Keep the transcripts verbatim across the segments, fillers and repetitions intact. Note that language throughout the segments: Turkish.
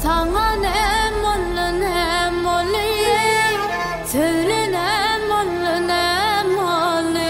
Sana ne mollu ne mollu, söyle ne mollu ne mollu.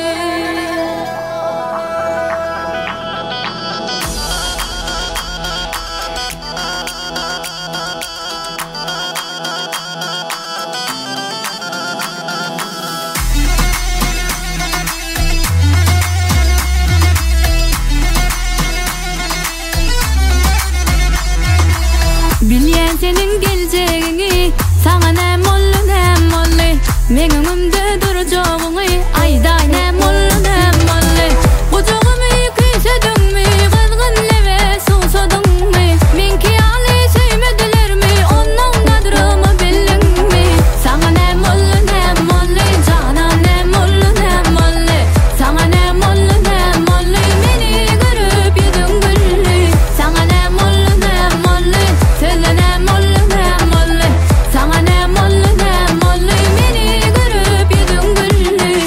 Bilyen senin geleceğini, sana ne mollu ne mollu. Men önümde duracağını, ayda ne mollu ne mollu. Kucağımı kıysadın mı, kızgın leve susadın mı? Men ki ali sevmediler mi, onun kadrımı bildin mi? Sana ne mollu ne mollu, cana ne mollu ne mollu. Sana ne mollu ne mollu, beni görüp yedin güllü. Sana ne mollu ne mollu, söyle ne mollu ne mollu. Sana ne mollu ne mollu, beni görüp yedin güllü.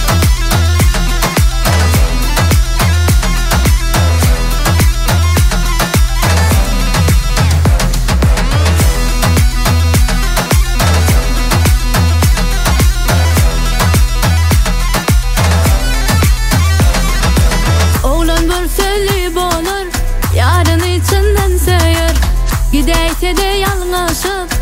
Oğlan bir sözlü olur, yarın içinden söyler. Gideyse de yalnızlık,